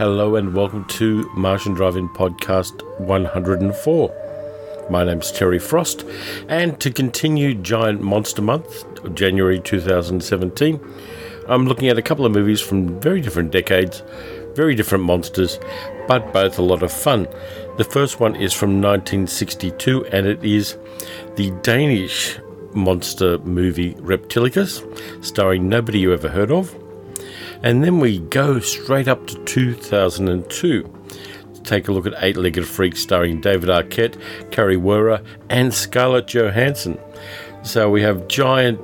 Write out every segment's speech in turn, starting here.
Hello and welcome to Martian Drive-In Podcast 104. My name's Terry Frost, and to continue Giant Monster Month, January 2017, I'm looking at a couple of movies from very different decades, very different monsters, but both a lot of fun. The first one is from 1962, and it is the Danish monster movie Reptilicus, starring nobody you ever heard of. And then we go straight up to 2002 to take a look at Eight-Legged Freak, starring David Arquette, Kari Wuhrer, and Scarlett Johansson. So we have giant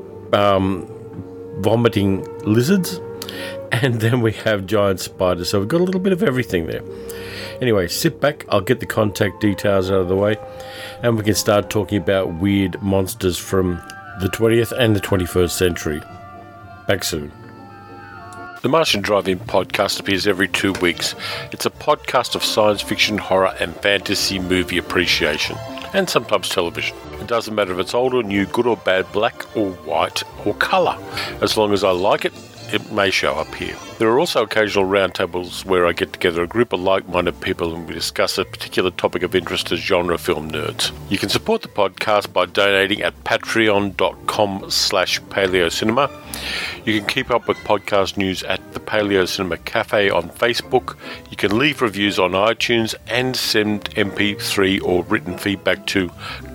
vomiting lizards, and then we have giant spiders. So we've got a little bit of everything there. Anyway, sit back, I'll get the contact details out of the way, and we can start talking about weird monsters from the 20th and the 21st century. Back soon. The Martian Drive-In Podcast appears every 2 weeks. It's a podcast of science fiction, horror, and fantasy movie appreciation, and sometimes television. It doesn't matter if it's old or new, good or bad, black or white, or colour. As long as I like it, it may show up here. There are also occasional roundtables where I get together a group of like-minded people and we discuss a particular topic of interest as genre film nerds. You can support the podcast by donating at patreon.com/paleocinema. You can keep up with podcast news at the Paleo Cinema Cafe on Facebook. You can leave reviews on iTunes and send MP3 or written feedback to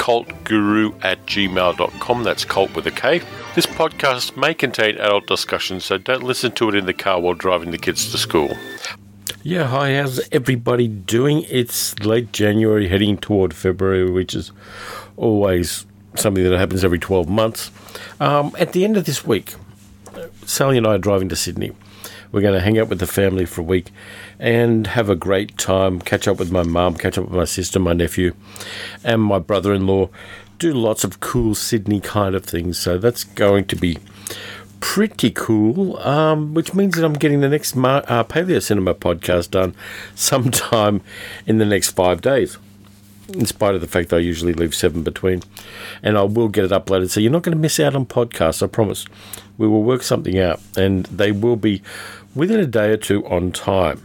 cultguru@gmail.com. That's cult with a K. This podcast may contain adult discussions, so don't listen to it in the car while driving the kids to school. Yeah, hi, how's everybody doing? It's late January, heading toward February, which is always something that happens every 12 months. At the end of this week, Sally and I are driving to Sydney. We're going to hang out with the family for a week and have a great time, catch up with my mum, catch up with my sister, my nephew, and my brother-in-law. Do lots of cool Sydney kind of things, so that's going to be pretty cool, which means that I'm getting the next Paleo Cinema podcast done sometime in the next 5 days, in spite of the fact that I usually leave 7 between, and I will get it uploaded, so you're not going to miss out on podcasts, I promise. We will work something out, and they will be within a day or two on time.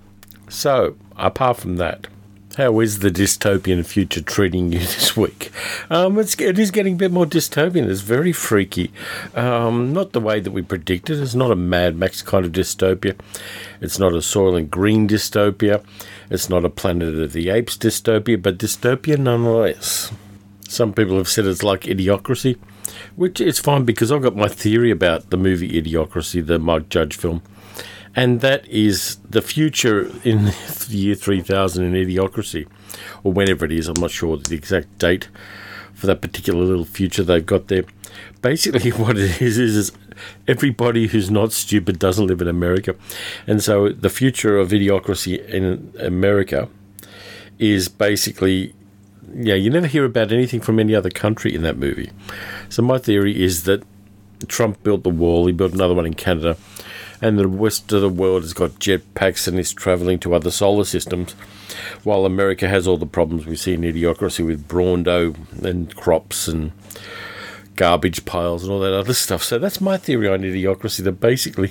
So, apart from that, how is the dystopian future treating you this week? It is getting a bit more dystopian. It's very freaky. Not the way that we predicted. It's not a Mad Max kind of dystopia. It's not a Soylent Green dystopia. It's not a Planet of the Apes dystopia, but dystopia nonetheless. Some people have said it's like Idiocracy, which is fine because I've got my theory about the movie Idiocracy, the Mike Judge film. And that is the future in the year 3000 in Idiocracy, or whenever it is. I'm not sure the exact date for that particular little future they've got there. Basically what it is everybody who's not stupid doesn't live in America. And so the future of Idiocracy in America is basically, you never hear about anything from any other country in that movie. So my theory is that Trump built the wall, he built another one in Canada, and the rest of the world has got jetpacks and is travelling to other solar systems, while America has all the problems we see in Idiocracy with Brawndo and crops and garbage piles and all that other stuff. So that's my theory on Idiocracy, that basically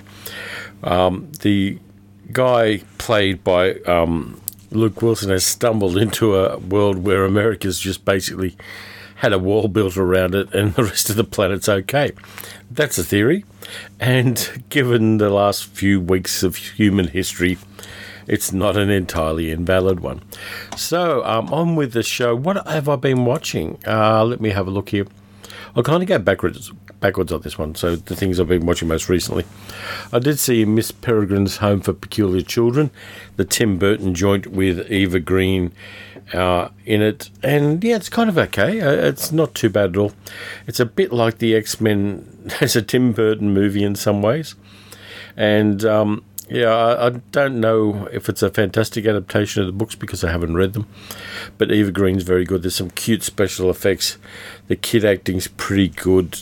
the guy played by Luke Wilson has stumbled into a world where America's just basically had a wall built around it and the rest of the planet's okay. That's a theory, and given the last few weeks of human history, it's not an entirely invalid one. So, on with the show. What have I been watching? Let me have a look here. I'll kind of go backwards on this one, so the things I've been watching most recently. I did see Miss Peregrine's Home for Peculiar Children, the Tim Burton joint with Eva Green in it, and it's kind of okay. It's not too bad at all. It's a bit like the X-Men as a Tim Burton movie in some ways, and I don't know if it's a fantastic adaptation of the books because I haven't read them, but Eva Green's very good. There's some cute special effects. The kid acting's pretty good,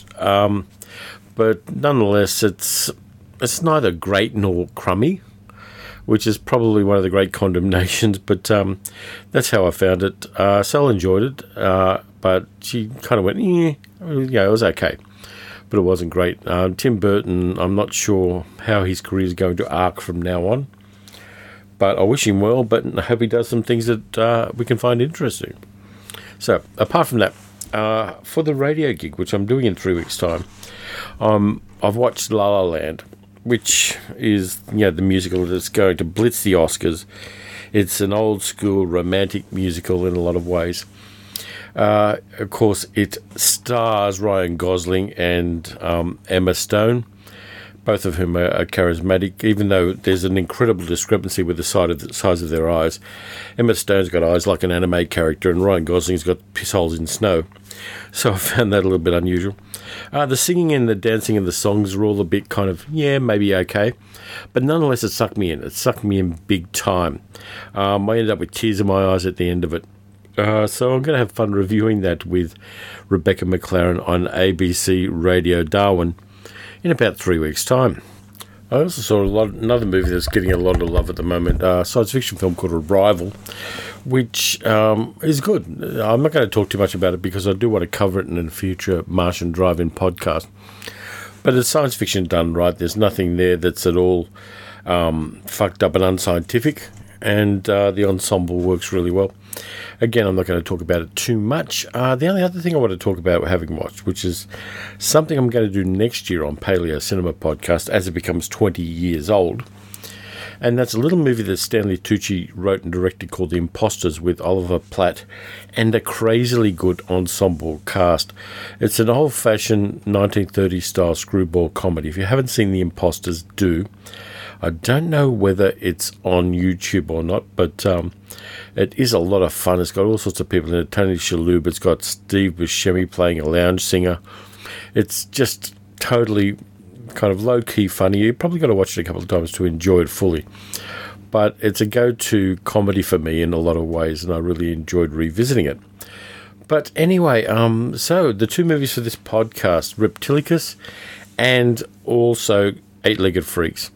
but nonetheless it's neither great nor crummy, which is probably one of the great condemnations, but that's how I found it. Sal enjoyed it, but she kind of went, it was okay, but it wasn't great. Tim Burton, I'm not sure how his career is going to arc from now on, But I wish him well, but I hope he does some things that we can find interesting. So, apart from that, for the radio gig, which I'm doing in 3 weeks' time, I've watched La La Land, which is the musical that's going to blitz the Oscars. It's an old school romantic musical in a lot of ways. Of course, it stars Ryan Gosling and Emma Stone, both of whom are charismatic, even though there's an incredible discrepancy with the size of their eyes. Emma Stone's got eyes like an anime character, and Ryan Gosling's got piss holes in snow. So I found that a little bit unusual. The singing and the dancing and the songs were all a bit kind of, maybe okay. But nonetheless, it sucked me in. It sucked me in big time. I ended up with tears in my eyes at the end of it. So I'm going to have fun reviewing that with Rebecca McLaren on ABC Radio Darwin in about 3 weeks' time. I also saw another movie that's getting a lot of love at the moment, a science fiction film called Arrival, which is good. I'm not going to talk too much about it because I do want to cover it in a future Martian Drive-In podcast. But it's science fiction done right. There's nothing there that's at all fucked up and unscientific, and the ensemble works really well. Again, I'm not going to talk about it too much. The only other thing I want to talk about having watched, which is something I'm going to do next year on Paleo Cinema Podcast as it becomes 20 years old, and that's a little movie that Stanley Tucci wrote and directed called The Imposters with Oliver Platt and a crazily good ensemble cast. It's an old-fashioned 1930s style screwball comedy. If you haven't seen The Imposters, do. I don't know whether it's on YouTube or not, but it is a lot of fun. It's got all sorts of people in it. Tony Shalhoub. It's got Steve Buscemi playing a lounge singer. It's just totally kind of low-key funny. You probably got to watch it a couple of times to enjoy it fully. But it's a go-to comedy for me in a lot of ways, and I really enjoyed revisiting it. But anyway, so the two movies for this podcast, Reptilicus and also Eight-Legged Freaks.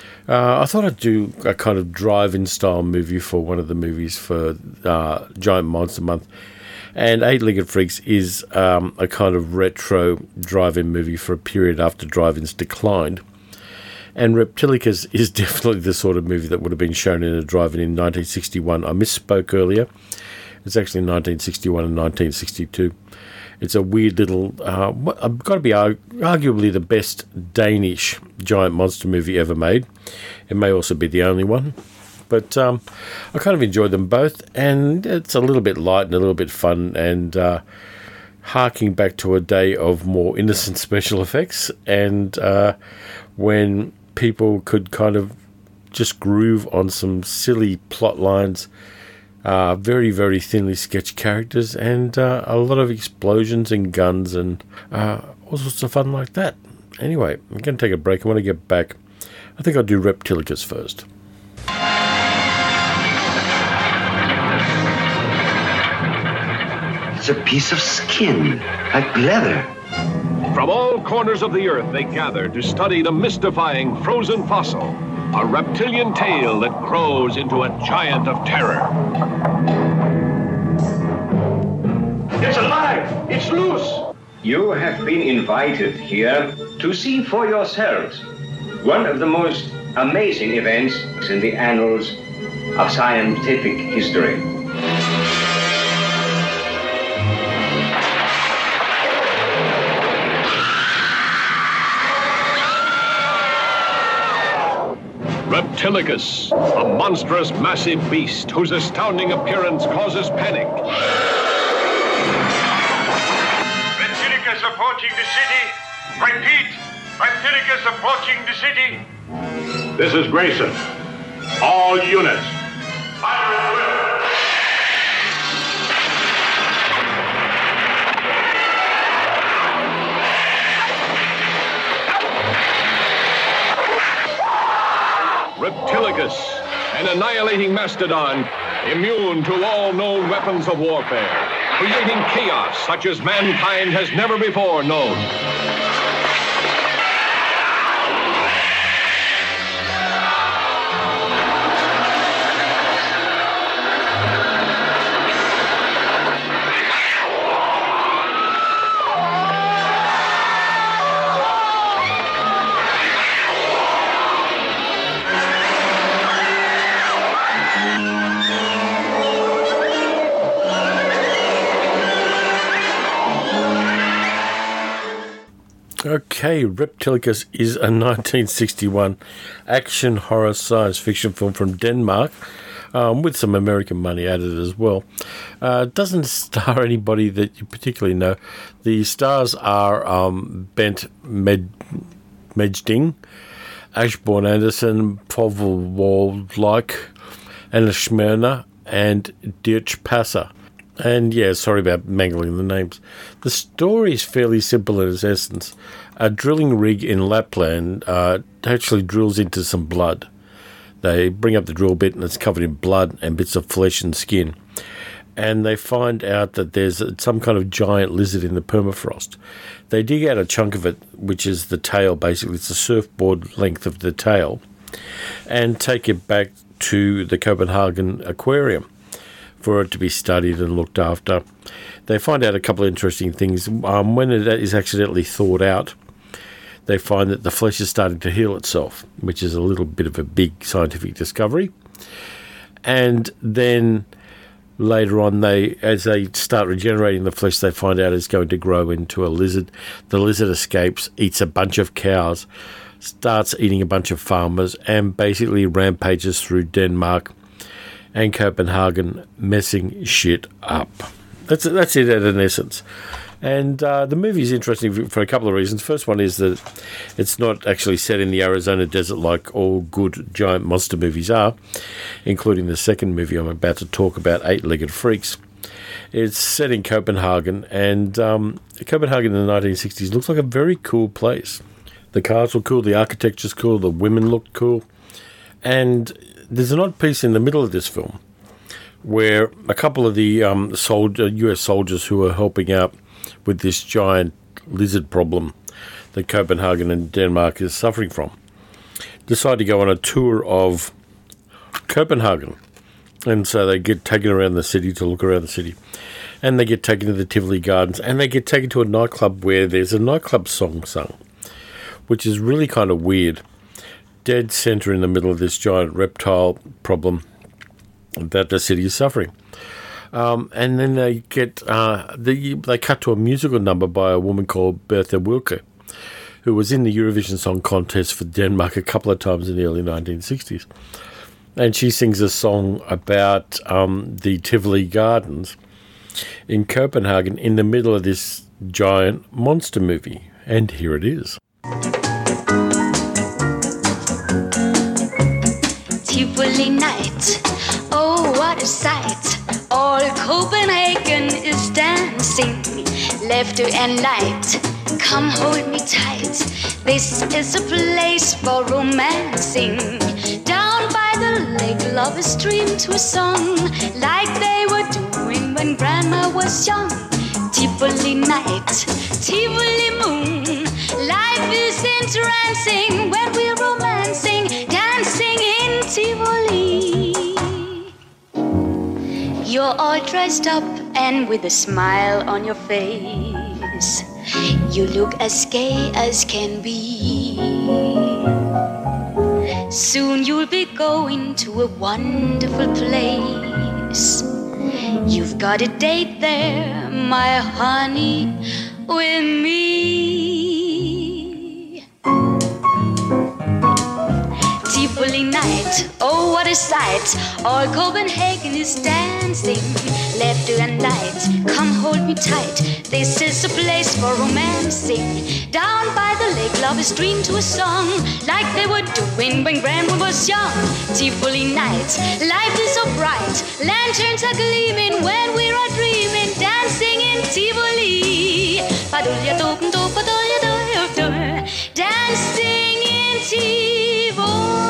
I thought I'd do a kind of drive-in style movie for one of the movies for Giant Monster Month. And Eight-Legged Freaks is a kind of retro drive-in movie for a period after drive-ins declined. And Reptilicus is definitely the sort of movie that would have been shown in a drive-in 1961. I misspoke earlier. It's actually 1961 and 1962. It's a weird little, I've got to be arguably the best Danish giant monster movie ever made. It may also be the only one. But I kind of enjoyed them both, and it's a little bit light and a little bit fun, and harking back to a day of more innocent special effects, and when people could kind of just groove on some silly plot lines, very, very thinly sketched characters, and a lot of explosions and guns and all sorts of fun like that. Anyway, I'm going to take a break. I want to get back. I think I'll do Reptilicus first. It's a piece of skin, like leather. From all corners of the earth, they gather to study the mystifying frozen fossil, a reptilian tail that grows into a giant of terror. It's alive! It's loose! You have been invited here to see for yourselves one of the most amazing events in the annals of scientific history. Reptilicus, a monstrous, massive beast whose astounding appearance causes panic. Reptilicus approaching the city. Repeat, Reptilicus approaching the city. This is Grayson. All units. Fire at will. Reptilicus, an annihilating mastodon, immune to all known weapons of warfare, creating chaos such as mankind has never before known. Okay, Reptilicus is a 1961 action horror science fiction film from Denmark, with some American money added as well. It doesn't star anybody that you particularly know. The stars are Bent Mejding, Ashbourne Anderson, Povel Waldleik, Anna Schmerner, and Dirch Passer. And yeah, sorry about mangling the names. The story is fairly simple in its essence. A drilling rig in Lapland actually drills into some blood. They bring up the drill bit and it's covered in blood and bits of flesh and skin. And they find out that there's some kind of giant lizard in the permafrost. They dig out a chunk of it, which is the tail, basically. It's the surfboard length of the tail, and take it back to the Copenhagen Aquarium for it to be studied and looked after. They find out a couple of interesting things. When it is accidentally thawed out, they find that the flesh is starting to heal itself, which is a little bit of a big scientific discovery. And then later on, as they start regenerating the flesh, they find out it's going to grow into a lizard. The lizard escapes, eats a bunch of cows, starts eating a bunch of farmers, and basically rampages through Denmark and Copenhagen, messing shit up. That's it in essence. And the movie is interesting for a couple of reasons. First one is that it's not actually set in the Arizona desert like all good giant monster movies are, including the second movie I'm about to talk about, Eight-Legged Freaks. It's set in Copenhagen, and Copenhagen in the 1960s looks like a very cool place. The cars were cool, the architecture's cool, the women looked cool. And there's an odd piece in the middle of this film where a couple of the US soldiers who are helping out with this giant lizard problem that Copenhagen and Denmark is suffering from decide to go on a tour of Copenhagen. And so they get taken around the city to look around the city. And they get taken to the Tivoli Gardens, and they get taken to a nightclub where there's a nightclub song sung, which is really kind of weird. Dead center in the middle of this giant reptile problem that the city is suffering. And then they get they cut to a musical number by a woman called Bertha Wilke, who was in the Eurovision Song Contest for Denmark a couple of times in the early 1960s. And she sings a song about the Tivoli Gardens in Copenhagen in the middle of this giant monster movie. And here it is. Tivoli night, oh what a sight. All Copenhagen is dancing, laughter and light. Come hold me tight, this is a place for romancing. Down by the lake, lovers dream to a song, like they were doing when grandma was young. Tivoli night, Tivoli moon, life is entrancing when we're romancing, dancing in Tivoli. You're all dressed up and with a smile on your face. You look as gay as can be. Soon you'll be going to a wonderful place. You've got a date there, my honey, with me. Tivoli night, oh what a sight. All Copenhagen is dancing, laughter and light. Come hold me tight, this is a place for romancing. Down by the lake, lovers dream to a song, like they were doing when grandma was young. Tivoli night, life is so bright, lanterns are gleaming when we are dreaming, dancing in Tivoli. Dancing in Tivoli.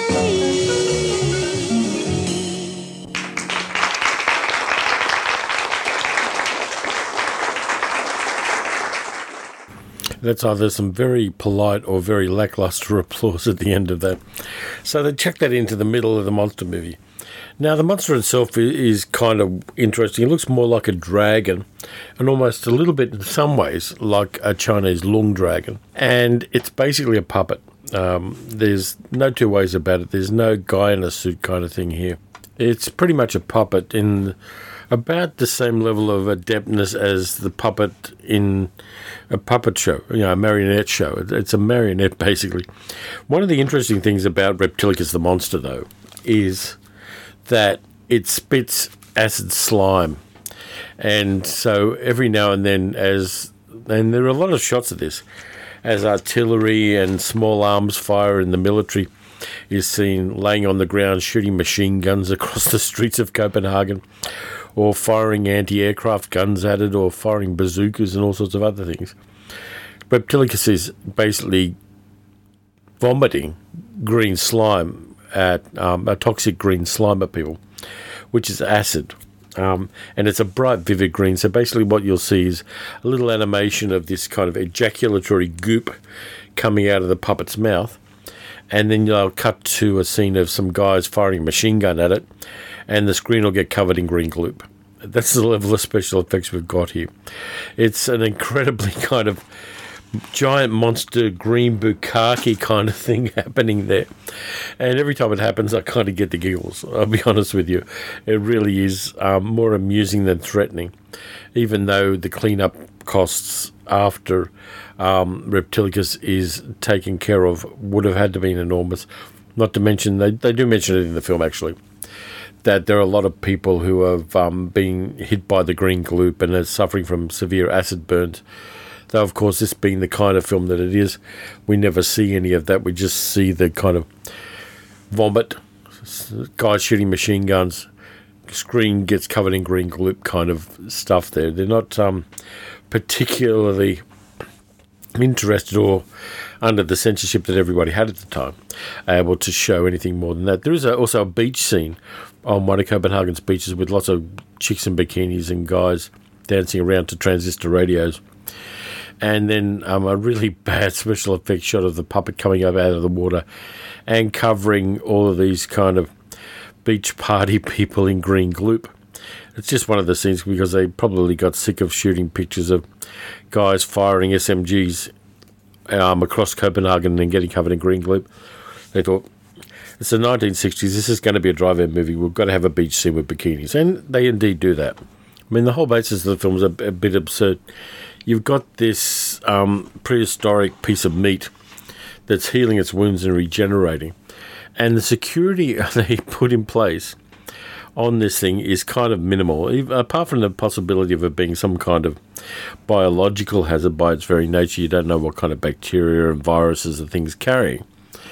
That's either some very polite or very lackluster applause at the end of that. So they chuck that into the middle of the monster movie. Now, the monster itself is kind of interesting. It looks more like a dragon and almost a little bit, in some ways, like a Chinese lung dragon. And it's basically a puppet. There's no two ways about it. There's no guy in a suit kind of thing here. It's pretty much a puppet in about the same level of adeptness as the puppet in a puppet show, a marionette show. It's a marionette, basically. One of the interesting things about Reptilicus the monster, though, is that it spits acid slime. And so every now and then, and there are a lot of shots of this, as artillery and small arms fire in the military is seen laying on the ground shooting machine guns across the streets of Copenhagen, or firing anti-aircraft guns at it, or firing bazookas and all sorts of other things. Reptilicus is basically vomiting green slime at a toxic green slime at people, which is acid. And it's a bright, vivid green. So basically what you'll see is a little animation of this kind of ejaculatory goop coming out of the puppet's mouth. And then you'll cut to a scene of some guys firing a machine gun at it, and the screen will get covered in green gloop. That's the level of special effects we've got here. It's an incredibly kind of giant monster green bukkake kind of thing happening there. And every time it happens, I kind of get the giggles, I'll be honest with you. It really is more amusing than threatening, even though the cleanup costs after Reptilicus is taken care of would have had to be enormous. Not to mention, they do mention it in the film, actually, that there are a lot of people who have been hit by the green gloop and are suffering from severe acid burns. Though, of course, this being the kind of film that it is, we never see any of that. We just see the kind of vomit, guys shooting machine guns, screen gets covered in green gloop kind of stuff there. They're not particularly interested or under the censorship that everybody had at the time, able to show anything more than that. There is also a beach scene on one of Copenhagen's beaches with lots of chicks in bikinis and guys dancing around to transistor radios. And then a really bad special effects shot of the puppet coming up out of the water and covering all of these kind of beach party people in green gloop. It's just one of the scenes because they probably got sick of shooting pictures of guys firing SMGs across Copenhagen and getting covered in green gloop. They thought, it's the 1960s, this is going to be a drive-in movie, we've got to have a beach scene with bikinis. And they indeed do that. I mean, the whole basis of the film is a bit absurd. You've got this prehistoric piece of meat that's healing its wounds and regenerating. And the security they put in place on this thing is kind of minimal, apart from the possibility of it being some kind of biological hazard by its very nature. You don't know what kind of bacteria and viruses the thing's carrying.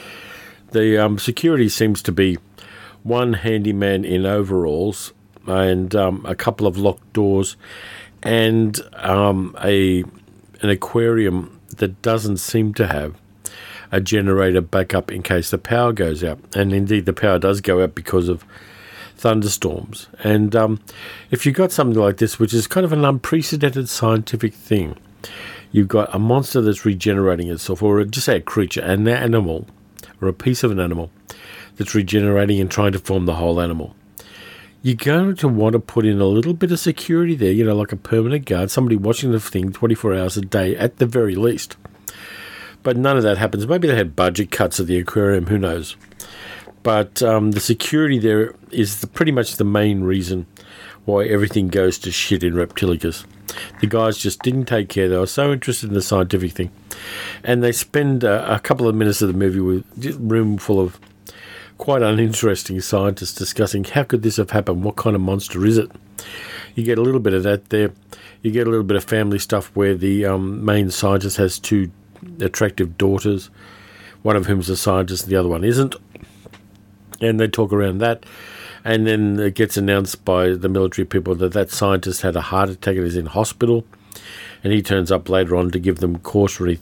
The security seems to be one handyman in overalls and a couple of locked doors and an aquarium that doesn't seem to have a generator backup in case the power goes out. And indeed, the power does go out because of thunderstorms. And if you've got something like this, which is kind of an unprecedented scientific thing, you've got a monster that's regenerating itself, or just say a creature, an animal, or a piece of an animal that's regenerating and trying to form the whole animal. You're going to want to put in a little bit of security there, like a permanent guard, somebody watching the thing 24 hours a day at the very least. But none of that happens. Maybe they had budget cuts at the aquarium, who knows. But the security there is pretty much the main reason why everything goes to shit in Reptilicus. The guys just didn't take care. They were so interested in the scientific thing. And they spend a couple of minutes of the movie with a room full of quite uninteresting scientists discussing how could this have happened, what kind of monster is it. You get a little bit of that there. You get a little bit of family stuff where the main scientist has two attractive daughters, one of whom's a scientist and the other one isn't. And they talk around that. And then it gets announced by the military people that scientist had a heart attack and is in hospital. And he turns up later on to give them cautionary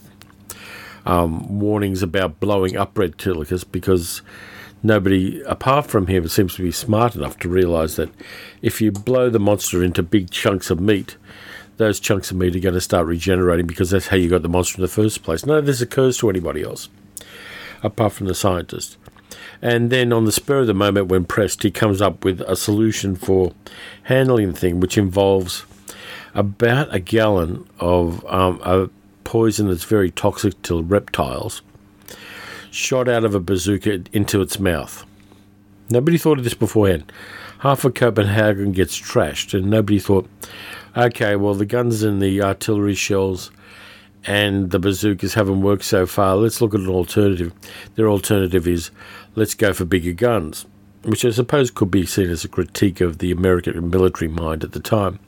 warnings about blowing up Reptilicus, because nobody apart from him seems to be smart enough to realise that if you blow the monster into big chunks of meat, those chunks of meat are going to start regenerating, because that's how you got the monster in the first place. None of this occurs to anybody else apart from the scientist. And then on the spur of the moment, when pressed, he comes up with a solution for handling the thing, which involves about a gallon of a poison that's very toxic to reptiles, shot out of a bazooka into its mouth. Nobody thought of this beforehand. half of Copenhagen gets trashed, and nobody thought, okay, well, the guns and the artillery shells and the bazookas haven't worked so far. Let's look at an alternative. Their alternative is, let's go for bigger guns, which I suppose could be seen as a critique of the American military mind at the time.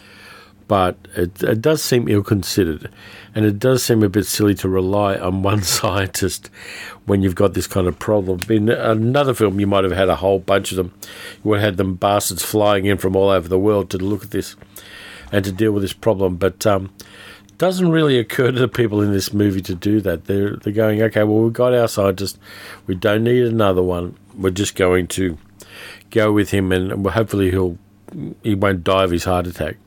But it does seem ill-considered, and it does seem a bit silly to rely on one scientist when you've got this kind of problem. In another film, you might have had a whole bunch of them. You would have had them bastards flying in from all over the world to look at this and to deal with this problem. But it doesn't really occur to the people in this movie to do that. They're going, okay, well, we've got our scientist. We don't need another one. We're just going to go with him, and hopefully he won't die of his heart attack.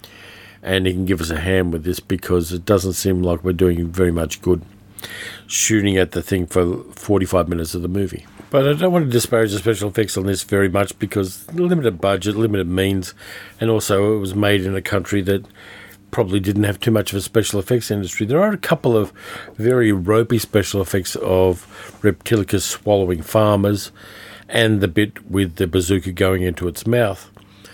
And he can give us a hand with this, because it doesn't seem like we're doing very much good shooting at the thing for 45 minutes of the movie. But I don't want to disparage the special effects on this very much, because limited budget, limited means, and also it was made in a country that probably didn't have too much of a special effects industry. There are a couple of very ropey special effects of Reptilicus swallowing farmers and the bit with the bazooka going into its mouth.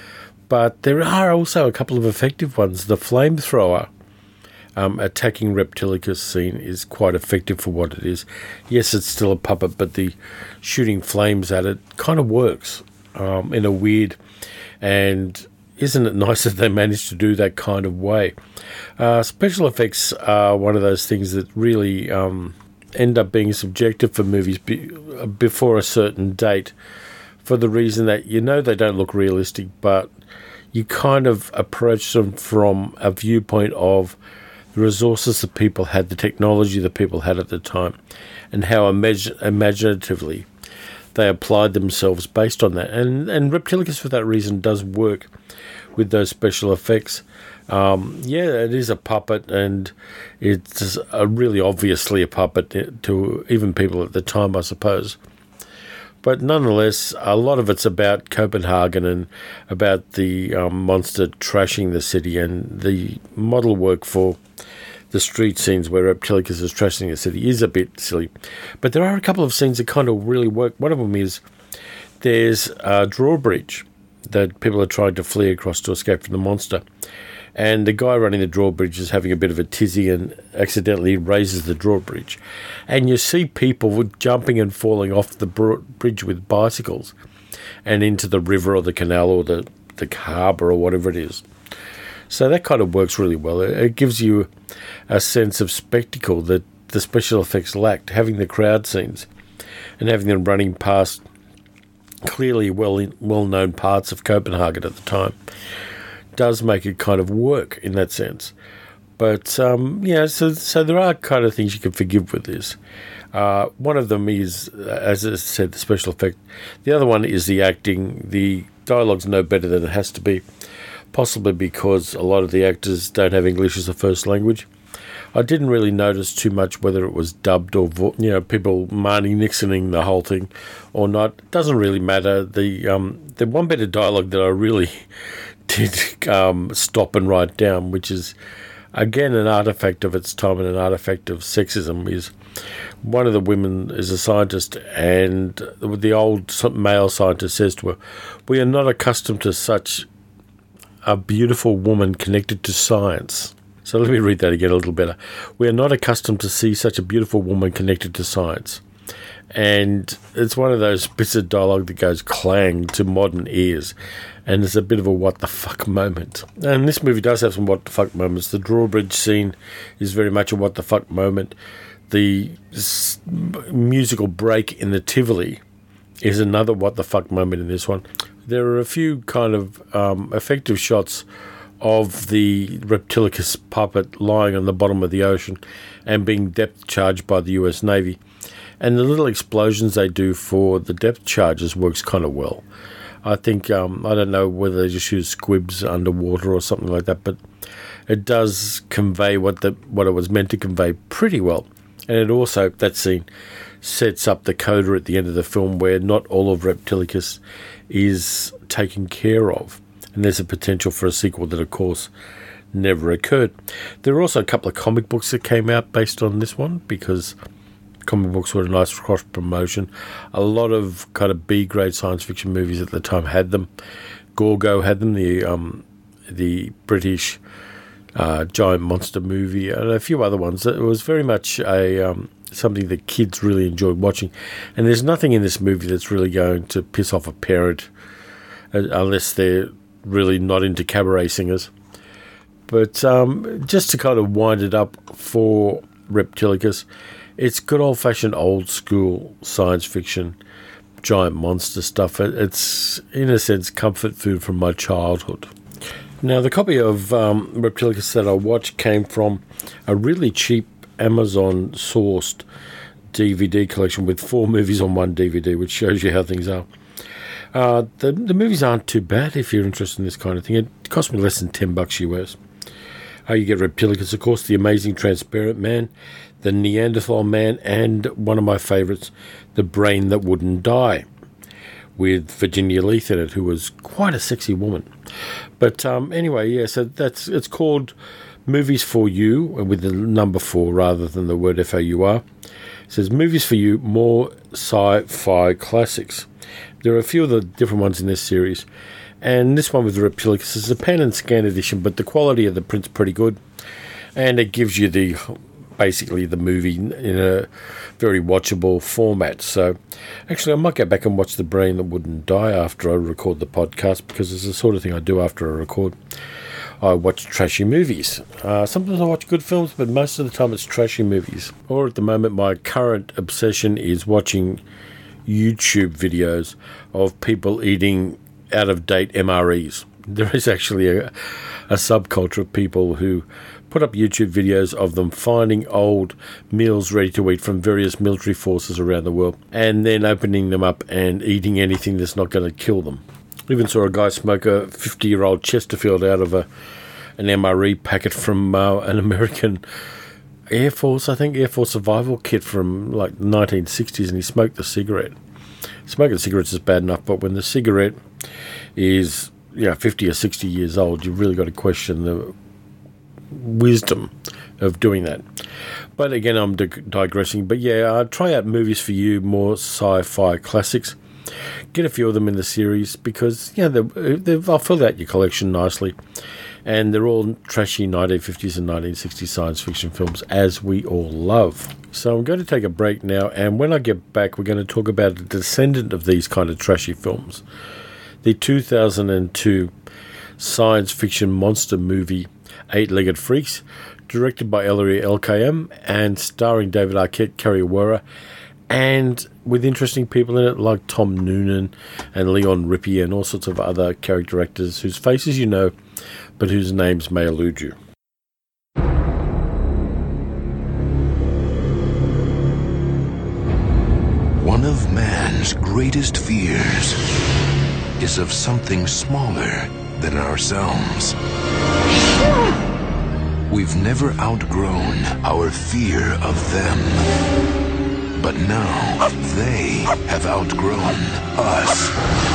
But there are also a couple of effective ones. The flamethrower attacking Reptilicus scene is quite effective for what it is. Yes, it's still a puppet, but the shooting flames at it kind of works in a weird, and isn't it nice that they managed to do that kind of way? Special effects are one of those things that really end up being subjective for movies before a certain date, for the reason that they don't look realistic, but you kind of approach them from a viewpoint of the resources that people had, the technology that people had at the time, and how imaginatively they applied themselves based on that. And Reptilicus, for that reason, does work with those special effects. It is a puppet, and it's really obviously a puppet to even people at the time, I suppose. But nonetheless, a lot of it's about Copenhagen and about the monster trashing the city, and the model work for the street scenes where Reptilicus is trashing the city is a bit silly. But there are a couple of scenes that kind of really work. One of them is there's a drawbridge that people are trying to flee across to escape from the monster. And the guy running the drawbridge is having a bit of a tizzy and accidentally raises the drawbridge. And you see people jumping and falling off the bridge with bicycles and into the river or the canal or the harbour or whatever it is. So that kind of works really well. It gives you a sense of spectacle that the special effects lacked, having the crowd scenes and having them running past clearly well-known parts of Copenhagen at the time does make it kind of work in that sense. But, so there are kind of things you can forgive with this. One of them is, as I said, the special effect. The other one is the acting. The dialogue's no better than it has to be, possibly because a lot of the actors don't have English as a first language. I didn't really notice too much whether it was dubbed or, people Marnie Nixoning the whole thing or not. It doesn't really matter. The one bit of dialogue that I really did stop and write down, which is, again, an artifact of its time and an artifact of sexism, is one of the women is a scientist, and the old male scientist says to her, "We are not accustomed to such a beautiful woman connected to science." So let me read that again a little better. "We are not accustomed to see such a beautiful woman connected to science." And it's one of those bits of dialogue that goes clang to modern ears, and it's a bit of a what the fuck moment. And this movie does have some what the fuck moments. The drawbridge scene is very much a what the fuck moment. The musical break in the Tivoli is another what the fuck moment in this one. There are a few kind of effective shots of the Reptilicus puppet lying on the bottom of the ocean and being depth charged by the US Navy. And the little explosions they do for the depth charges works kind of well. I think, I don't know whether they just use squibs underwater or something like that, but it does convey what it was meant to convey pretty well. And it also, that scene, sets up the coda at the end of the film where not all of Reptilicus is taken care of. And there's a potential for a sequel that, of course, never occurred. There are also a couple of comic books that came out based on this one, because comic books were a nice cross-promotion. A lot of kind of B-grade science fiction movies at the time had them. Gorgo had them, the British giant monster movie, and a few other ones. It was very much something that kids really enjoyed watching. And there's nothing in this movie that's really going to piss off a parent unless they're really not into cabaret singers. But just to kind of wind it up for Reptilicus, it's good old-fashioned old-school science fiction, giant monster stuff. It's, in a sense, comfort food from my childhood. Now, the copy of Reptilicus that I watched came from a really cheap Amazon-sourced DVD collection with 4 movies on one DVD, which shows you how things are. The movies aren't too bad if you're interested in this kind of thing. It cost me less than $10 US. You get Reptilicus, of course, the Amazing Transparent Man, the Neanderthal Man, and one of my favourites, the Brain That Wouldn't Die, with Virginia Leith in it, who was quite a sexy woman. But anyway, yeah, so it's called Movies for You, with the number 4 rather than the word FAUR. It says Movies for You, more sci-fi classics. There are a few of the different ones in this series. And this one with Reptilicus is a pan and scan edition, but the quality of the print's pretty good. And it gives you basically the movie in a very watchable format. So actually I might go back and watch The Brain That Wouldn't Die after I record the podcast, because it's the sort of thing I do after I record. I watch trashy movies. Sometimes I watch good films, but most of the time it's trashy movies. Or at the moment, my current obsession is watching YouTube videos of people eating out-of-date MREs. There is actually a subculture of people who put up YouTube videos of them finding old meals ready to eat from various military forces around the world and then opening them up and eating anything that's not going to kill them. Even saw a guy smoke a 50-year-old Chesterfield out of an MRE packet from an American Air Force survival kit from like the 1960s, and he smoked the cigarette. Smoking cigarettes is bad enough, but when the cigarette is 50 or 60 years old, you've really got to question the wisdom of doing that. But again, I'm digressing. But yeah, try out Movies for You, more sci-fi classics. Get a few of them in the series because they'll fill out your collection nicely. And they're all trashy 1950s and 1960s science fiction films, as we all love. So I'm going to take a break now, and when I get back, we're going to talk about a descendant of these kind of trashy films. The 2002 science fiction monster movie, Eight-Legged Freaks, directed by Ellery LKM and starring David Arquette, Kerry O'Wara, and with interesting people in it like Tom Noonan and Leon Rippey and all sorts of other character actors whose faces you know, but whose names may elude you. One of man's greatest fears is of something smaller than ourselves. We've never outgrown our fear of them, but now they have outgrown us.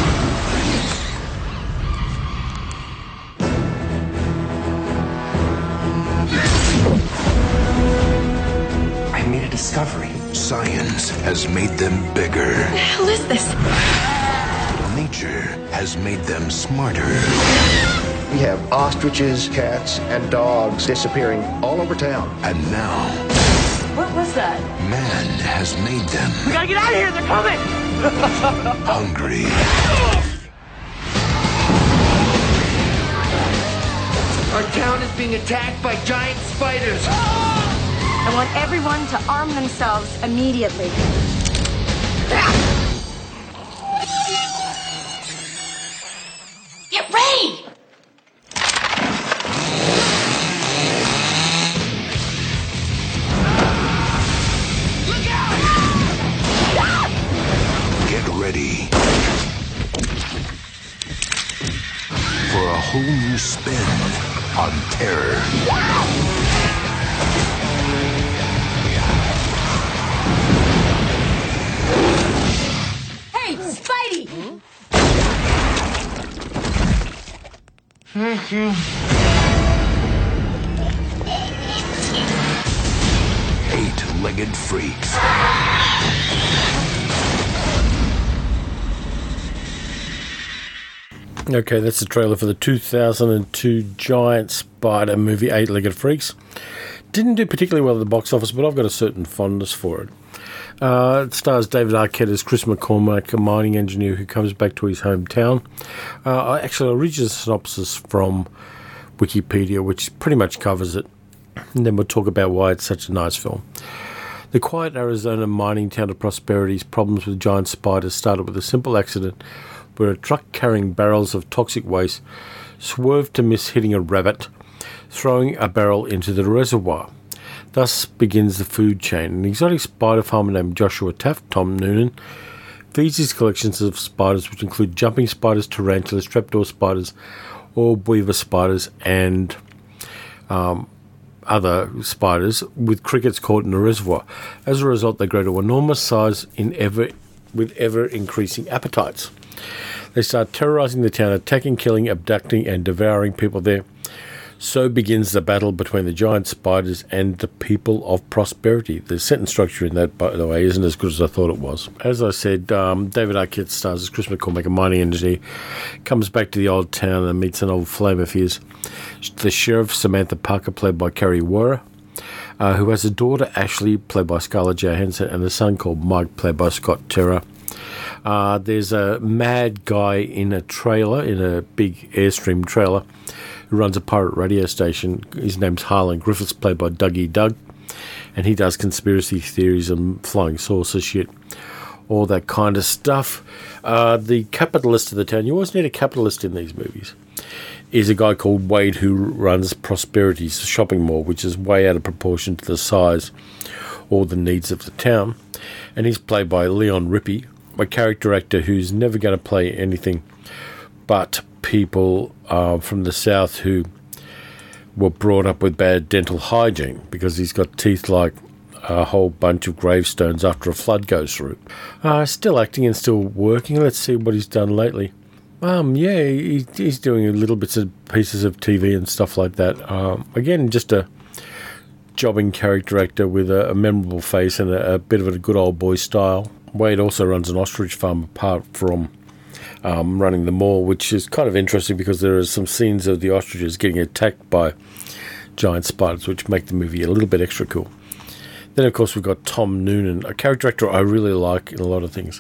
I made a discovery. Science has made them bigger. What the hell is this? Nature has made them smarter. We have ostriches, cats, and dogs disappearing all over town. And now, What was that? man has made them We gotta get out of here, they're coming! hungry. Our town is being attacked by giant spiders. I want everyone to arm themselves immediately. Get ready! Get ready for a whole new spin on terror. Hey, Spidey! Thank you. Eight-Legged Freaks. Okay, that's the trailer for the 2002 giant spider movie, Eight-Legged Freaks. Didn't do particularly well at the box office, but I've got a certain fondness for it. It stars David Arquette as Chris McCormack, a mining engineer who comes back to his hometown. Actually, I'll read you the synopsis from Wikipedia, which pretty much covers it, and then we'll talk about why it's such a nice film. The quiet Arizona mining town of Prosperity's problems with giant spiders started with a simple accident where a truck carrying barrels of toxic waste swerved to miss hitting a rabbit, throwing a barrel into the reservoir. Thus begins the food chain. An exotic spider farmer named Joshua Taft, Tom Noonan, feeds his collections of spiders, which include jumping spiders, tarantulas, trapdoor spiders, orb weaver spiders, and other spiders, with crickets caught in the reservoir. As a result, they grow to enormous size with ever-increasing appetites. They start terrorizing the town, attacking, killing, abducting, and devouring people there. So begins the battle between the giant spiders and the people of Prosperity. The sentence structure in that, by the way, isn't as good as I thought it was. As I said, David Arquette stars as Chris McCormack, a mining engineer, comes back to the old town and meets an old flame of his, the sheriff, Samantha Parker, played by Carrie Wara, who has a daughter, Ashley, played by Scarlett Johansson, and a son called Mike, played by Scott Terra. There's a mad guy in a trailer, in a big Airstream trailer, who runs a pirate radio station. His name's Harlan Griffiths, played by Dougie Doug, and he does conspiracy theories and flying saucer shit, all that kind of stuff. The capitalist of the town, you always need a capitalist in these movies, is a guy called Wade who runs Prosperity's shopping mall, which is way out of proportion to the size or the needs of the town, and he's played by Leon Rippey, a character actor who's never going to play anything but people from the South who were brought up with bad dental hygiene, because he's got teeth like a whole bunch of gravestones after a flood goes through. Still acting and still working. Let's see what he's done lately. He's doing a little bits of pieces of TV and stuff like that. Again, just a jobbing character actor with a memorable face and a bit of a good old boy style. Wade also runs an ostrich farm apart from running the mall, which is kind of interesting because there are some scenes of the ostriches getting attacked by giant spiders, which make the movie a little bit extra cool. Then, of course, we've got Tom Noonan, a character actor I really like in a lot of things.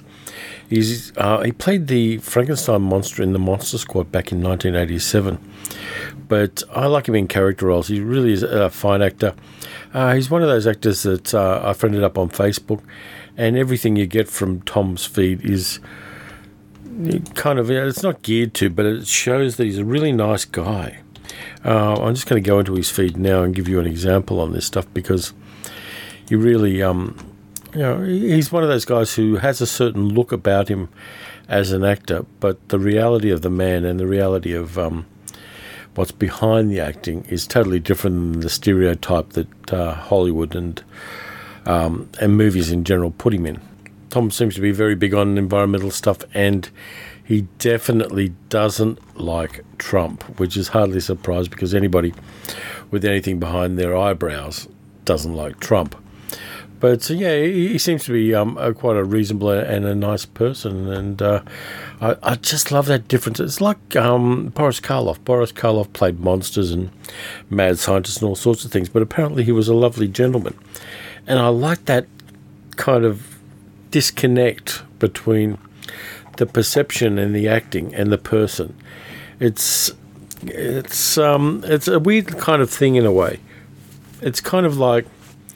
He played the Frankenstein monster in the Monster Squad back in 1987, but I like him in character roles. He really is a fine actor. He's one of those actors that I friended up on Facebook, and everything you get from Tom's feed is kind of, it's not geared to, but it shows that he's a really nice guy. I'm just going to go into his feed now and give you an example on this stuff, because he really, he's one of those guys who has a certain look about him as an actor, but the reality of the man and the reality of what's behind the acting is totally different than the stereotype that Hollywood and movies in general put him in. Tom seems to be very big on environmental stuff, and he definitely doesn't like Trump, which is hardly a surprise because anybody with anything behind their eyebrows doesn't like Trump. But he seems to be quite a reasonable and a nice person, and I just love that difference. It's like Boris Karloff. Boris Karloff played monsters and mad scientists and all sorts of things, but apparently he was a lovely gentleman. And I like that kind of disconnect between the perception and the acting and the person. It's a weird kind of thing in a way. It's kind of like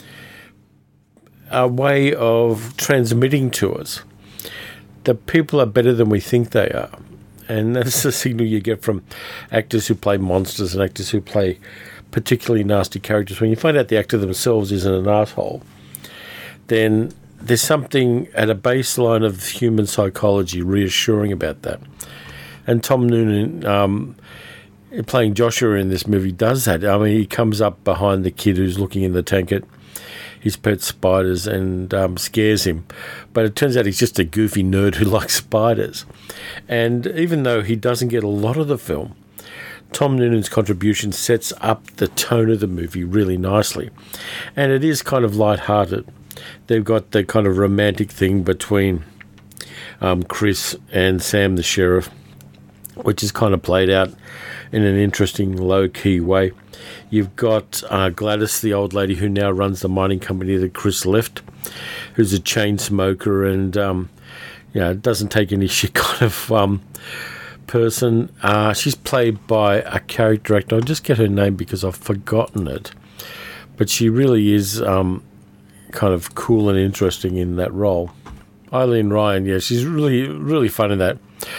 a way of transmitting to us that people are better than we think they are. And that's the signal you get from actors who play monsters and actors who play particularly nasty characters. When you find out the actor themselves isn't an asshole, then there's something at a baseline of human psychology reassuring about that. And Tom Noonan, playing Joshua in this movie, does that. I mean, he comes up behind the kid who's looking in the tank at his pet spiders and scares him. But it turns out he's just a goofy nerd who likes spiders. And even though he doesn't get a lot of the film, Tom Noonan's contribution sets up the tone of the movie really nicely. And it is kind of light-hearted. They've got the kind of romantic thing between Chris and Sam the sheriff, which is kind of played out in an interesting, low-key way. You've got Gladys, the old lady who now runs the mining company that Chris left, who's a chain smoker and doesn't take any shit kind of person. She's played by a character actor. I'll just get her name because I've forgotten it. But she really is kind of cool and interesting in that role. Eileen Ryan, yeah, she's really, really fun in that.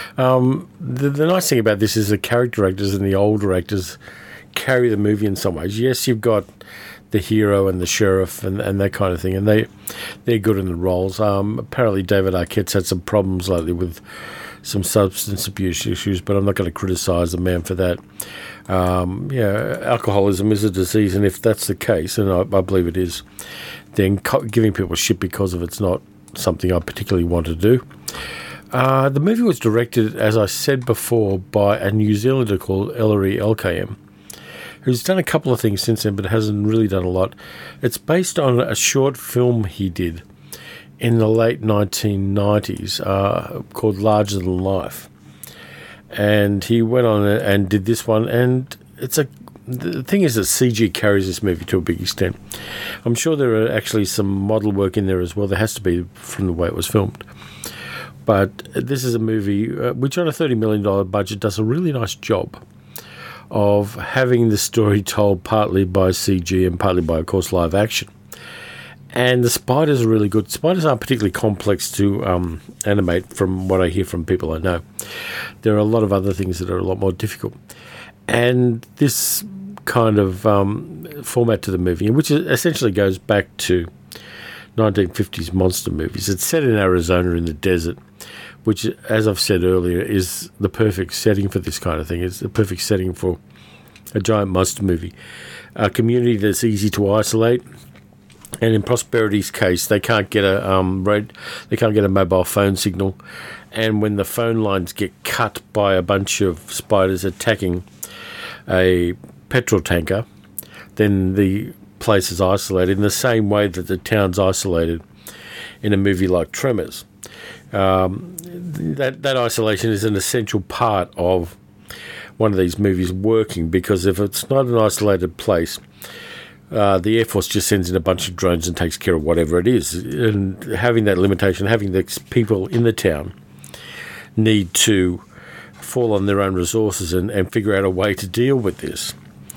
The nice thing about this is the character actors and the older actors carry the movie in some ways. Yes, you've got the hero and the sheriff and that kind of thing, and they're good in the roles. Apparently David Arquette's had some problems lately with some substance abuse issues, but I'm not going to criticise the man for that. Alcoholism is a disease, and if that's the case, and I believe it is, then giving people shit because of it's not something I particularly want to do. The movie was directed, as I said before, by a New Zealander called Ellery Elkayem, who's done a couple of things since then, but hasn't really done a lot. It's based on a short film he did in the late 1990s called Larger Than Life. And he went on and did this one, and the thing is that CG carries this movie to a big extent. I'm sure there are actually some model work in there as well. There has to be from the way it was filmed. But this is a movie which on a $30 million budget does a really nice job of having the story told partly by CG and partly by, of course, live action. And the spiders are really good. Spiders aren't particularly complex to animate from what I hear from people I know. There are a lot of other things that are a lot more difficult. And this kind of format to the movie, which essentially goes back to 1950s monster movies. It's set in Arizona in the desert, which, as I've said earlier, is the perfect setting for this kind of thing. It's the perfect setting for a giant monster movie. A community that's easy to isolate, and in Prosperity's case, they can't get a mobile phone signal, and when the phone lines get cut by a bunch of spiders attacking a petrol tanker, then the place is isolated in the same way that the town's isolated in a movie like Tremors. That isolation is an essential part of one of these movies working, because if it's not an isolated place, the Air Force just sends in a bunch of drones and takes care of whatever it is. And having that limitation, having the people in the town need to fall on their own resources and figure out a way to deal with this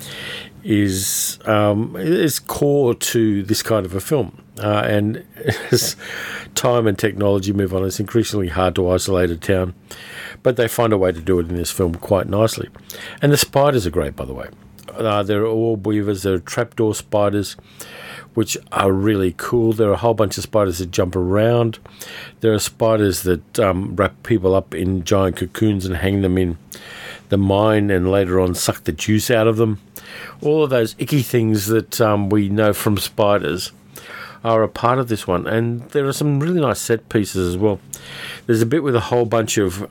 is core to this kind of a film. And as time and technology move on, it's increasingly hard to isolate a town, but they find a way to do it in this film quite nicely. And the spiders are great, by the way. There are orb weavers, there are trapdoor spiders, which are really cool. There are a whole bunch of spiders that jump around. There are spiders that wrap people up in giant cocoons and hang them in the mine and later on suck the juice out of them. All of those icky things that we know from spiders are a part of this one. And there are some really nice set pieces as well. There's a bit with a whole bunch of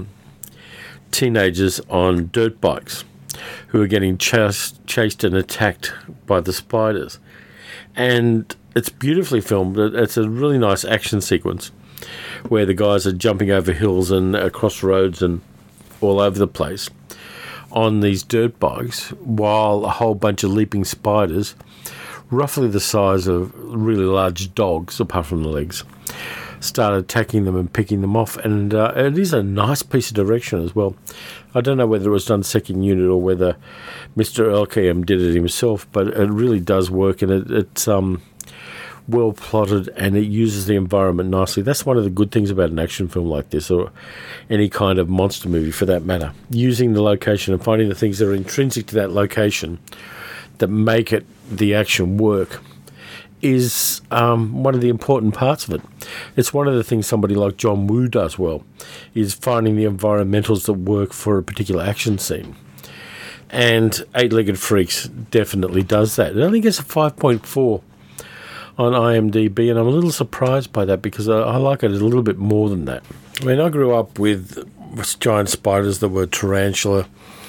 teenagers on dirt bikes who are getting chased and attacked by the spiders. And it's beautifully filmed. It's a really nice action sequence where the guys are jumping over hills and across roads and all over the place on these dirt bikes, while a whole bunch of leaping spiders, roughly the size of really large dogs, apart from the legs, start attacking them and picking them off. And it is a nice piece of direction as well. I don't know whether it was done second unit or whether Mr. Elkayem did it himself, but it really does work, and it's well plotted, and it uses the environment nicely. That's one of the good things about an action film like this, or any kind of monster movie for that matter. Using the location and finding the things that are intrinsic to that location that make it the action work is one of the important parts of it. It's one of the things somebody like John Woo does well, is finding the environmentals that work for a particular action scene. And Eight-Legged Freaks definitely does that. It only gets a 5.4 on IMDb, and I'm a little surprised by that, because I like it a little bit more than that. I mean, I grew up with giant spiders that were tarantula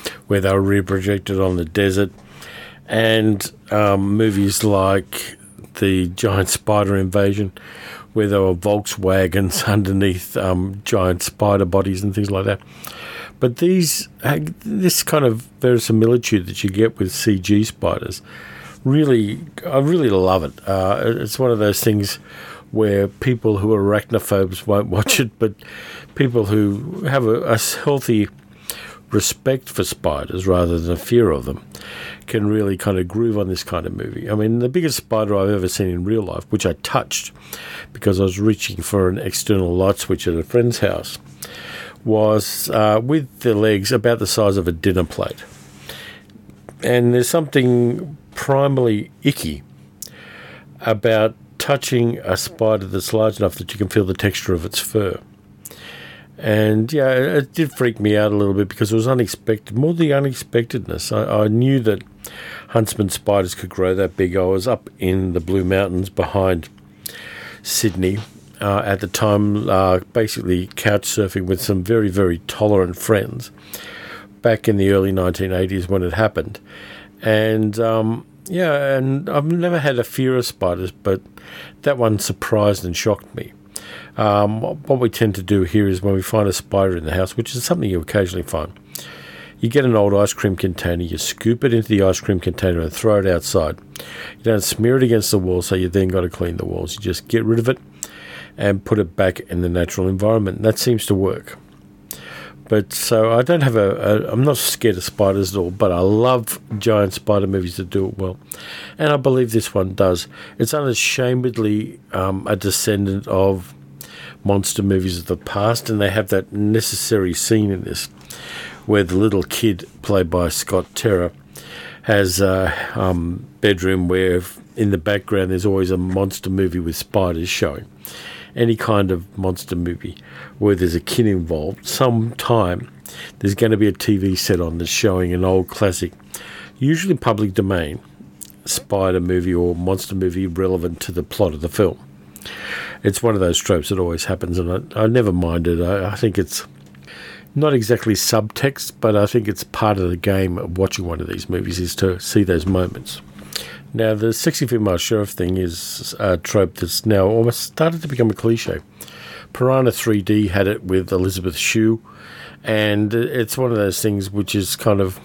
where they were reprojected on the desert, and movies like the Giant Spider Invasion, where there were Volkswagens underneath giant spider bodies and things like that. But this kind of verisimilitude that you get with CG spiders, I really love it. It's one of those things where people who are arachnophobes won't watch it, but people who have a healthy respect for spiders rather than a fear of them can really kind of groove on this kind of movie. I mean, the biggest spider I've ever seen in real life, which I touched because I was reaching for an external light switch at a friend's house, was with the legs about the size of a dinner plate. And there's something primarily icky about touching a spider that's large enough that you can feel the texture of its fur. And yeah, it did freak me out a little bit because it was unexpected, more the unexpectedness. I knew that huntsman spiders could grow that big. I was up in the Blue Mountains behind Sydney at the time, basically couch surfing with some very, very tolerant friends back in the early 1980s when it happened. And and I've never had a fear of spiders, but that one surprised and shocked me. What we tend to do here is when we find a spider in the house, which is something you occasionally find, you get an old ice cream container, you scoop it into the ice cream container and throw it outside. You don't smear it against the wall, so you then got to clean the walls. You just get rid of it and put it back in the natural environment. That seems to work. But so I don't have I'm not scared of spiders at all, but I love giant spider movies that do it well. And I believe this one does. It's unashamedly a descendant of monster movies of the past, and they have that necessary scene in this where the little kid, played by Scott Terra, has a bedroom where in the background there's always a monster movie with spiders showing. Any kind of monster movie where there's a kid involved, sometime there's going to be a TV set on that's showing an old classic, usually public domain, spider movie or monster movie relevant to the plot of the film. It's one of those tropes that always happens, and I never mind it. I think it's not exactly subtext, but I think it's part of the game of watching one of these movies is to see those moments. Now, the sexy female sheriff thing is a trope that's now almost started to become a cliche. Piranha 3D had it with Elizabeth Shue, and it's one of those things which is kind of,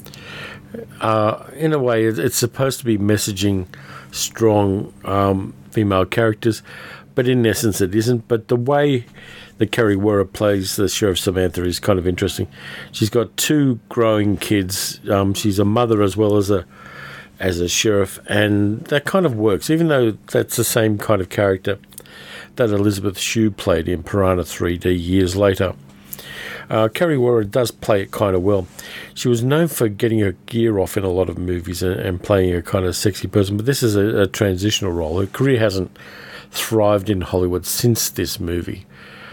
in a way, it's supposed to be messaging strong female characters, but in essence it isn't. But the way that Kerry Werra plays the Sheriff Samantha is kind of interesting. She's got two growing kids. She's a mother as well as a sheriff, and that kind of works, even though that's the same kind of character that Elizabeth Shue played in Piranha 3D years later. Kerry Werra does play it kind of well. She was known for getting her gear off in a lot of movies and playing a kind of sexy person, but this is a transitional role. Her career hasn't thrived in Hollywood since this movie.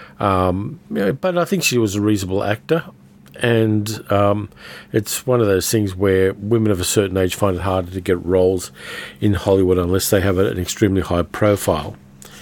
But I think she was a reasonable actor, and it's one of those things where women of a certain age find it harder to get roles in Hollywood unless they have an extremely high profile.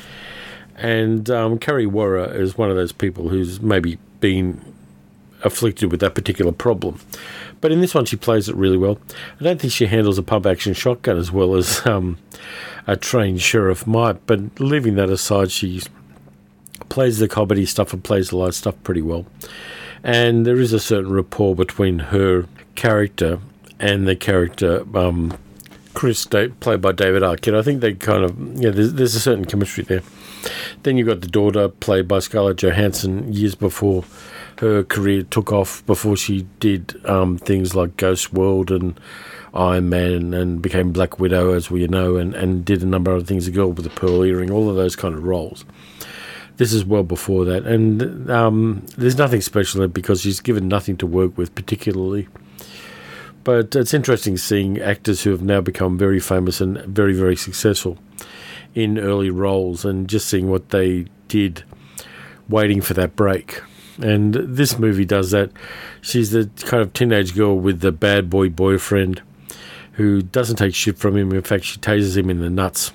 And Kerry Werra is one of those people who's maybe been afflicted with that particular problem. But in this one, she plays it really well. I don't think she handles a pump-action shotgun as well as a trained sheriff might, but leaving that aside, she plays the comedy stuff and plays the light stuff pretty well. And there is a certain rapport between her character and the character Chris, played by David Arquette. I think they kind of, there's a certain chemistry there. Then you've got the daughter, played by Scarlett Johansson, years before her career took off, before she did things like Ghost World and Iron Man and became Black Widow, as we know, and did a number of other things, The Girl with the Pearl Earring, all of those kind of roles. This is well before that, and there's nothing special in it because she's given nothing to work with particularly. But it's interesting seeing actors who have now become very famous and very, very successful in early roles and just seeing what they did waiting for that break. And this movie does that. She's the kind of teenage girl with the bad boy boyfriend who doesn't take shit from him. In fact, she tases him in the nuts.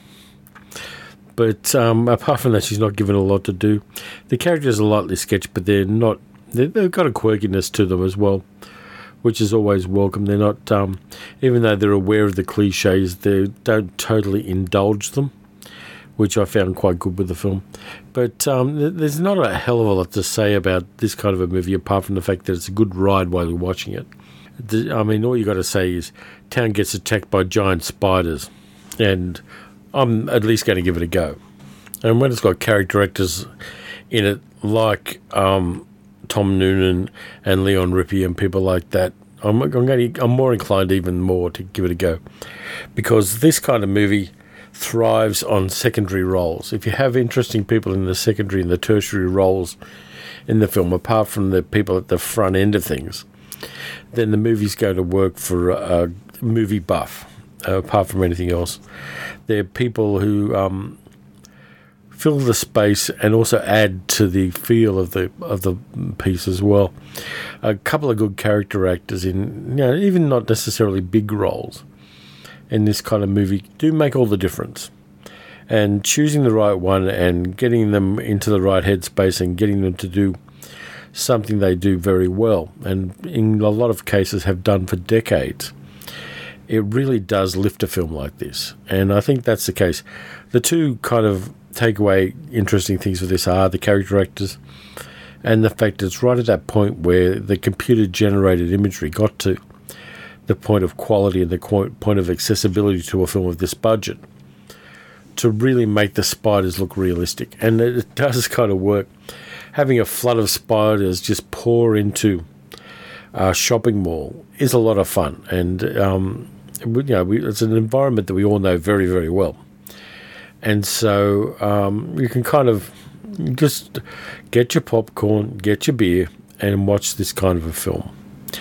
But apart from that, she's not given a lot to do. The characters are lightly sketched, but they've got a quirkiness to them as well, which is always welcome. They're not, even though they're aware of the cliches, they don't totally indulge them, which I found quite good with the film. But there's not a hell of a lot to say about this kind of a movie, apart from the fact that it's a good ride while you're watching it. I mean, all you got to say is town gets attacked by giant spiders, and I'm at least going to give it a go. And when it's got character actors in it like Tom Noonan and Leon Rippey and people like that, I'm more inclined even more to give it a go, because this kind of movie thrives on secondary roles. If you have interesting people in the secondary and the tertiary roles in the film, apart from the people at the front end of things, then the movie's going to work for a movie buff, apart from anything else. They're people who fill the space and also add to the feel of the piece as well. A couple of good character actors in, even not necessarily big roles in this kind of movie do make all the difference. And choosing the right one and getting them into the right headspace and getting them to do something they do very well, and in a lot of cases have done for decades, it really does lift a film like this. And I think that's the case. The two kind of takeaway interesting things with this are the character actors and the fact that it's right at that point where the computer-generated imagery got to the point of quality and the point of accessibility to a film of this budget to really make the spiders look realistic. And it does kind of work. Having a flood of spiders just pour into a shopping mall is a lot of fun. And, it's an environment that we all know very, very well. And so you can kind of just get your popcorn, get your beer, and watch this kind of a film.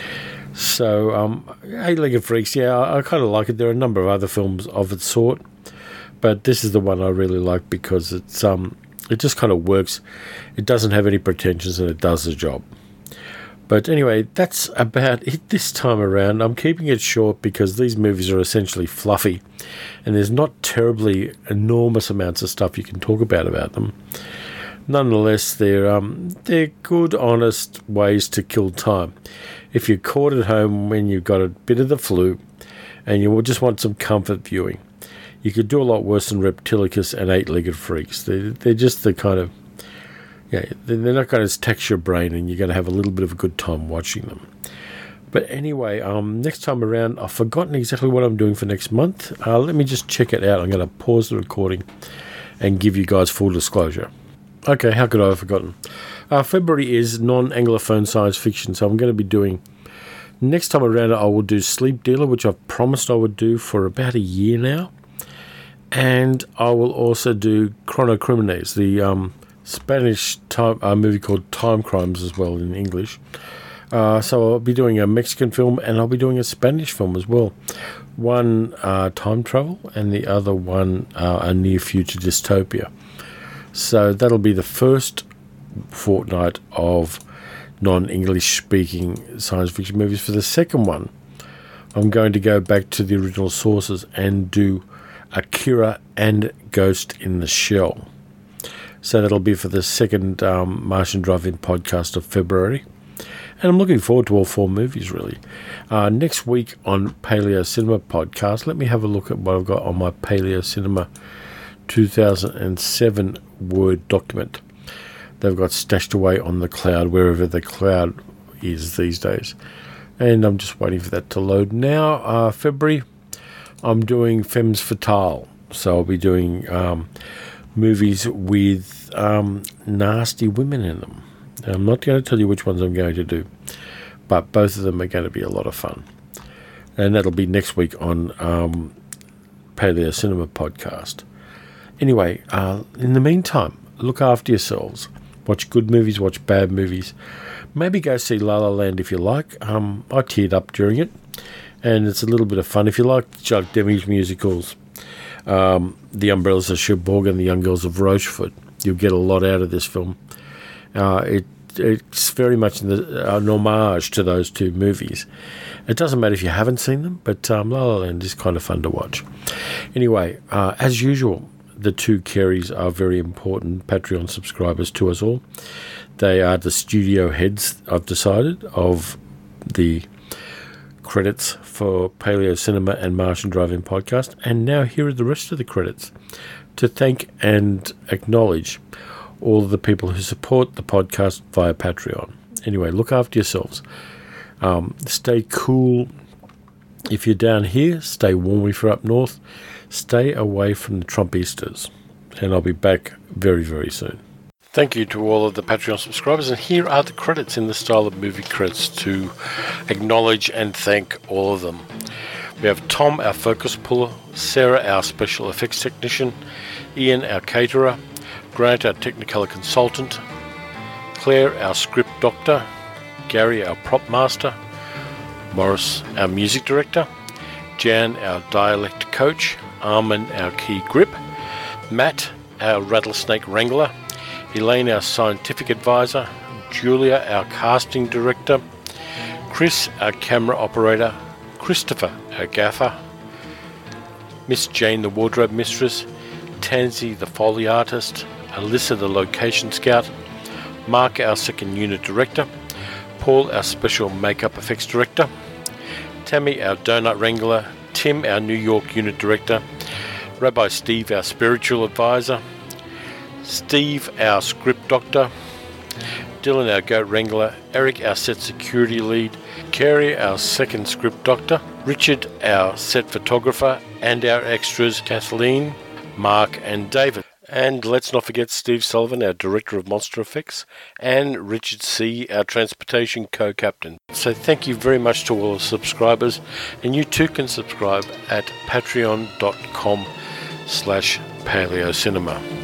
So, Eight-Legged Freaks, I kind of like it. There are a number of other films of its sort, but this is the one I really like because it's it just kind of works. It doesn't have any pretensions and it does the job. But anyway, that's about it this time around. I'm keeping it short because these movies are essentially fluffy and there's not terribly enormous amounts of stuff you can talk about them. Nonetheless, they're good, honest ways to kill time. If you're caught at home when you've got a bit of the flu and you just want some comfort viewing, you could do a lot worse than Reptilicus and Eight-Legged Freaks. They're just the kind of, they're not going to tax your brain and you're going to have a little bit of a good time watching them. But anyway, next time around, I've forgotten exactly what I'm doing for next month. Let me just check it out. I'm going to pause the recording and give you guys full disclosure. Okay, how could I have forgotten? February is non-Anglophone science fiction, so I'm going to be doing... Next time around, I will do Sleep Dealer, which I've promised I would do for about a year now. And I will also do Chrono Crimines, the Spanish movie called Time Crimes as well in English. So I'll be doing a Mexican film and I'll be doing a Spanish film as well. One time travel and the other one a near future dystopia. So that'll be the first fortnight of non-English speaking science fiction movies. For the second one, I'm going to go back to the original sources and do Akira and Ghost in the Shell. So that'll be for the second Martian Drive-In podcast of February. And I'm looking forward to all four movies, really. Next week on Paleo Cinema podcast, let me have a look at what I've got on my Paleo Cinema 2007 Word document. They've got stashed away on the cloud, wherever the cloud is these days. And I'm just waiting for that to load now. February, I'm doing Femmes Fatale. So I'll be doing movies with nasty women in them. I'm not going to tell you which ones I'm going to do, but both of them are going to be a lot of fun. And that'll be next week on Paleo Cinema podcast. Anyway, in the meantime, look after yourselves. Watch good movies, watch bad movies. Maybe go see La La Land if you like. I teared up during it, and it's a little bit of fun. If you like Jacques Demy's musicals, The Umbrellas of Cherbourg and The Young Girls of Rochefort, you'll get a lot out of this film. It's very much an homage to those two movies. It doesn't matter if you haven't seen them, but La La Land is kind of fun to watch. Anyway, as usual, the two Kerrys are very important Patreon subscribers to us all. They are the studio heads, I've decided, of the credits for Paleo Cinema and Martian Drive-In Podcast. And now here are the rest of the credits to thank and acknowledge all of the people who support the podcast via Patreon. Anyway, look after yourselves. Stay cool if you're down here. Stay warm if you're up north. Stay away from the Trumpistas. And I'll be back very, very soon. Thank you to all of the Patreon subscribers. And here are the credits in the style of movie credits to acknowledge and thank all of them. We have Tom, our focus puller, Sarah, our special effects technician, Ian, our caterer, Grant, our Technicolor consultant, Claire, our script doctor, Gary, our prop master, Morris, our music director, Jan, our dialect coach, Armin, our key grip, Matt, our rattlesnake wrangler, Elaine, our scientific advisor, Julia, our casting director, Chris, our camera operator, Christopher, our gaffer, Miss Jane, the wardrobe mistress, Tansy, the Foley artist, Alyssa, the location scout, Mark, our second unit director, Paul, our special makeup effects director, Tammy, our donut wrangler, Tim, our New York unit director, Rabbi Steve, our spiritual advisor, Steve, our script doctor, Dylan, our goat wrangler, Eric, our set security lead, Carrie, our second script doctor, Richard, our set photographer, and our extras, Kathleen, Mark, and David. And let's not forget Steve Sullivan, our Director of Monster Effects, and Richard C., our Transportation Co-Captain. So thank you very much to all the subscribers, and you too can subscribe at patreon.com/paleocinema.